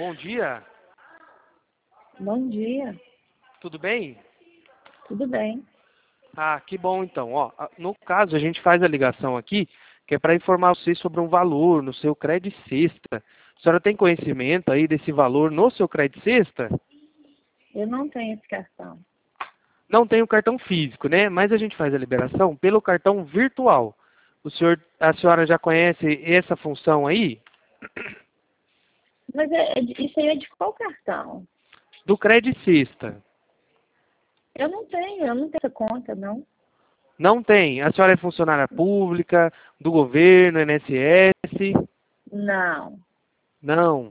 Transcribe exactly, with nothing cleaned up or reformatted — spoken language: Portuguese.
bom dia. Bom dia, Tudo bem? tudo bem? Ah, que bom então. Ó, a- no caso, a gente faz a ligação aqui, que é para informar você sobre um valor no seu Credit Sexta. A senhora tem conhecimento aí desse valor no seu Credit Sexta? Eu não tenho esse cartão. Não tem o cartão físico, né? Mas a gente faz a liberação pelo cartão virtual. O senhor, a senhora já conhece essa função aí? Mas é, é de- isso aí é de qual cartão? Do Credit Sexta. Eu não tenho, eu não tenho essa conta, não. Não tem. A senhora é funcionária pública, do governo, I N S S? Não, Não.